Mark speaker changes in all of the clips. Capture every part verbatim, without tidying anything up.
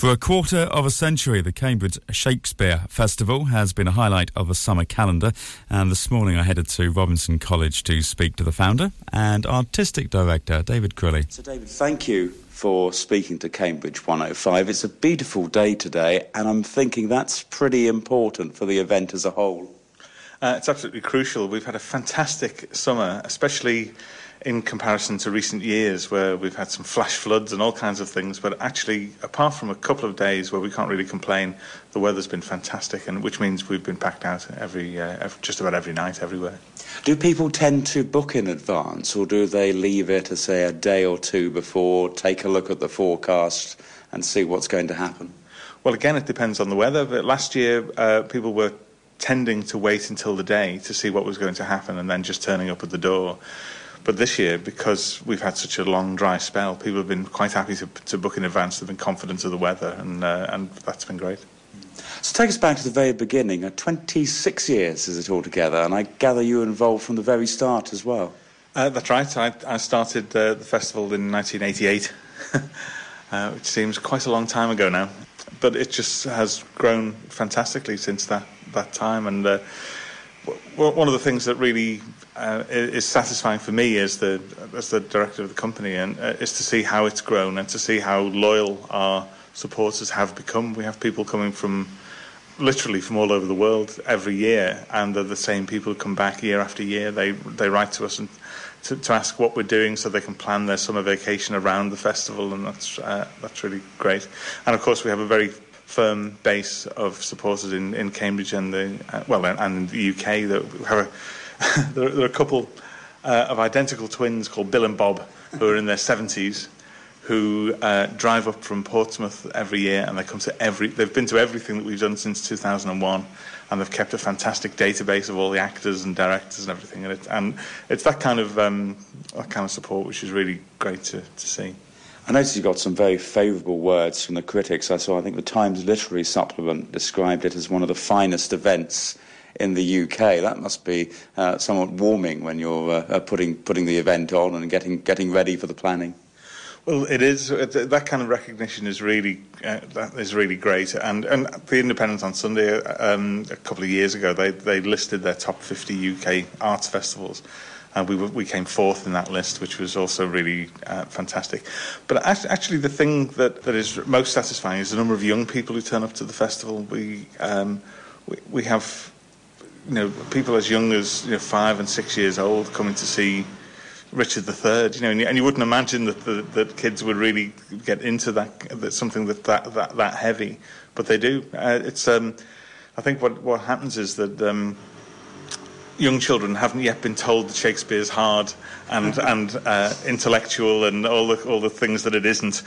Speaker 1: For a quarter of a century, the Cambridge Shakespeare Festival has been a highlight of the summer calendar, and this morning I headed to Robinson College to speak to the founder and artistic director, David Crilly.
Speaker 2: So David, thank you for speaking to Cambridge one oh five. It's a beautiful day today, and I'm thinking that's pretty important for the event as a whole.
Speaker 3: Uh, it's absolutely crucial. We've had a fantastic summer, especially in comparison to recent years where we've had some flash floods and all kinds of things, but actually, apart from a couple of days where we can't really complain, the weather's been fantastic, and which means we've been packed out every, uh, every just about every night, everywhere.
Speaker 2: Do people tend to book in advance, or do they leave it, as say, a day or two before, take a look at the forecast and see what's going to happen?
Speaker 3: Well, again, it depends on the weather, but last year uh, people were tending to wait until the day to see what was going to happen and then just turning up at the door. But this year, because we've had such a long, dry spell, people have been quite happy to, to book in advance. They've been confident of the weather, and uh, and that's been great.
Speaker 2: So take us back to the very beginning. Uh, twenty-six years is it altogether, and I gather you were involved from the very start as well.
Speaker 3: Uh, that's right. I, I started uh, the festival in nineteen eighty-eight, uh, which seems quite a long time ago now. But it just has grown fantastically since that, that time. And uh, w- one of the things that really uh, is satisfying for me as the as the director of the company and uh, is to see how it's grown and to see how loyal our supporters have become. We have people coming from literally from all over the world every year, and they're the same people who come back year after year. They they write to us and to, to ask what we're doing so they can plan their summer vacation around the festival, and that's uh, that's really great. And of course we have a very firm base of supporters in, in Cambridge and the uh, well and in the U K. That have a, there, there are a couple uh, of identical twins called Bill and Bob who are in their seventies, who uh, drive up from Portsmouth every year, and they come to every. They've been to everything that we've done since two thousand one, and they've kept a fantastic database of all the actors and directors and everything. And, it, and it's that kind of um, that kind of support which is really great to, to see.
Speaker 2: I noticed you got some very favourable words from the critics. I saw, I think, the Times Literary Supplement described it as one of the finest events in the U K. That must be uh, somewhat warming when you're uh, putting putting the event on and getting getting ready for the planning.
Speaker 3: Well, it is. That kind of recognition is really uh, that is really great. And and the Independent on Sunday um, a couple of years ago, they they listed their top fifty U K arts festivals, and we were, we came fourth in that list, which was also really uh, fantastic. But actually, the thing that, that is most satisfying is the number of young people who turn up to the festival. We um, we, we have you know people as young as you know, five and six years old coming to see Richard the Third, you know, and you, and you wouldn't imagine that the, that kids would really get into that, that something that that, that that heavy, but they do. Uh, it's, um, I think, what what happens is that um, young children haven't yet been told that Shakespeare's hard and and uh, intellectual and all the all the things that it isn't,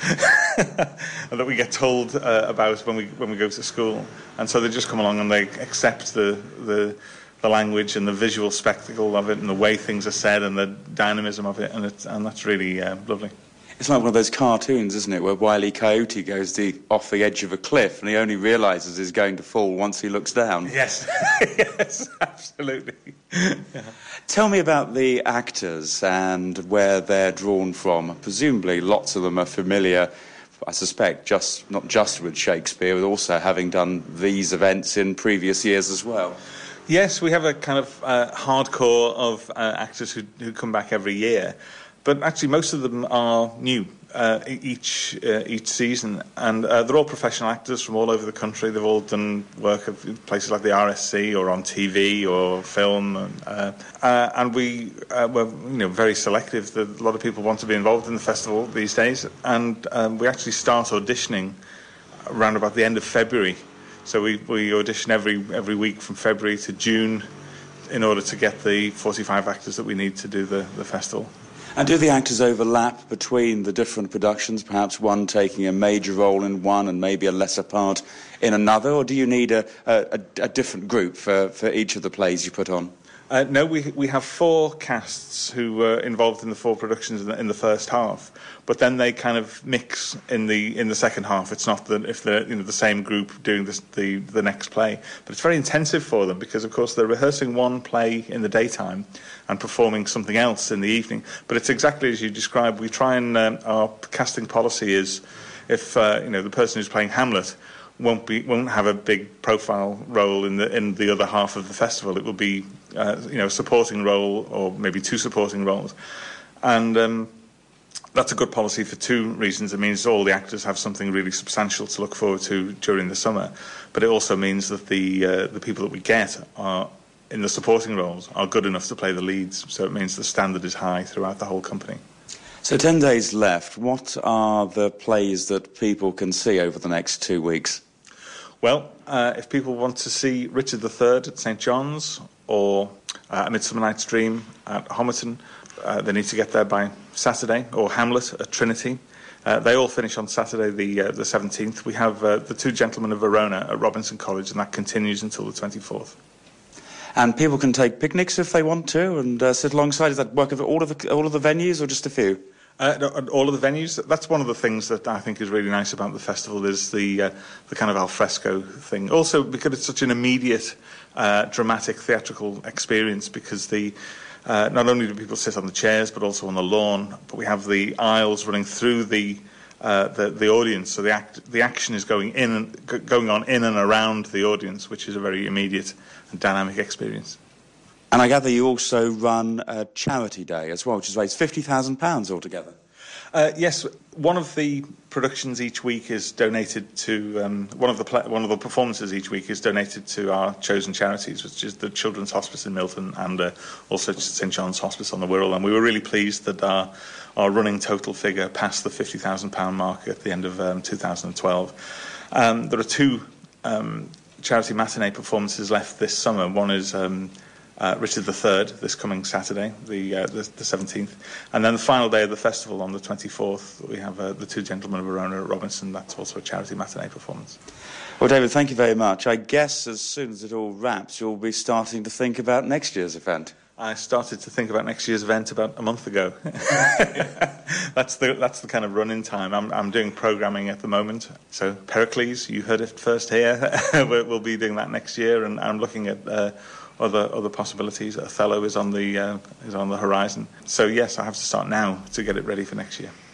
Speaker 3: and that we get told uh, about when we when we go to school, and so they just come along and they accept the the. the language and the visual spectacle of it and the way things are said and the dynamism of it, and it's, and that's really uh, lovely.
Speaker 2: It's like one of those cartoons, isn't it, where Wile E. Coyote goes the, off the edge of a cliff and he only realises he's going to fall once he looks down.
Speaker 3: Yes, yes, absolutely. Yeah.
Speaker 2: Tell me about the actors and where they're drawn from. Presumably lots of them are familiar, I suspect, just not just with Shakespeare, but also having done these events in previous years as well.
Speaker 3: Yes, we have a kind of uh, hardcore of uh, actors who, who come back every year, but actually most of them are new uh, each uh, each season, and uh, they're all professional actors from all over the country. They've all done work at places like the R S C or on T V or film, and, uh, uh, and we uh, we're you know very selective. A lot of people want to be involved in the festival these days, and um, we actually start auditioning around about the end of February. So we, we audition every every week from February to June in order to get the forty-five actors that we need to do the, the festival.
Speaker 2: And do the actors overlap between the different productions, perhaps one taking a major role in one and maybe a lesser part in another, or do you need a, a, a different group for, for each of the plays you put on?
Speaker 3: Uh, no, we we have four casts who were involved in the four productions in the, in the first half, but then they kind of mix in the in the second half. It's not that if they're you know the same group doing this, the the next play, but it's very intensive for them because of course they're rehearsing one play in the daytime and performing something else in the evening. But it's exactly as you described. We try and um, our casting policy is if uh, you know the person who's playing Hamlet won't be won't have a big profile role in the in the other half of the festival. It will be uh, you know a supporting role, or maybe two supporting roles, and um, that's a good policy for two reasons. It means all the actors have something really substantial to look forward to during the summer, but it also means that the uh, the people that we get are in the supporting roles are good enough to play the leads. So it means the standard is high throughout the whole company.
Speaker 2: So ten days left. What are the plays that people can see over the next two weeks?
Speaker 3: Well, uh, if people want to see Richard the Third at St John's or uh, A Midsummer Night's Dream at Homerton, uh, they need to get there by Saturday, or Hamlet at Trinity. Uh, they all finish on Saturday the uh, the seventeenth. We have uh, The Two Gentlemen of Verona at Robinson College, and that continues until the twenty-fourth.
Speaker 2: And people can take picnics if they want to and uh, sit alongside. Does that work at all of the, all of the venues or just a few?
Speaker 3: Uh, all of the venues. That's one of the things that I think is really nice about the festival, is the uh, the kind of al fresco thing. Also, because it's such an immediate, uh, dramatic, theatrical experience, because the uh, not only do people sit on the chairs, but also on the lawn, but we have the aisles running through the uh, the, the audience, so the act, the action is going in and g- going on in and around the audience, which is a very immediate and dynamic experience.
Speaker 2: And I gather you also run a charity day as well, which has raised fifty thousand pounds altogether.
Speaker 3: Uh, yes, one of the productions each week is donated to um, one of the pla- one of the performances each week is donated to our chosen charities, which is the Children's Hospice in Milton and uh, also St John's Hospice on the Wirral. And we were really pleased that our our running total figure passed the fifty thousand pound mark at the end of um, two thousand twelve. Um, there are two um, charity matinee performances left this summer. One is Um, Uh, Richard the Third this coming Saturday, the, uh, the the seventeenth, and then the final day of the festival on the twenty-fourth. We have uh, The Two Gentlemen of Verona at Robinson. That's also a charity matinee performance.
Speaker 2: Well, David, thank you very much. I guess as soon as it all wraps, you'll be starting to think about next year's event.
Speaker 3: I started to think about next year's event about a month ago. that's the that's the kind of run-in time. I'm I'm doing programming at the moment. So Pericles, you heard it first here. We'll be doing that next year, and I'm looking at Uh, Other other possibilities. Othello is on the uh, is on the horizon. So yes, I have to start now to get it ready for next year.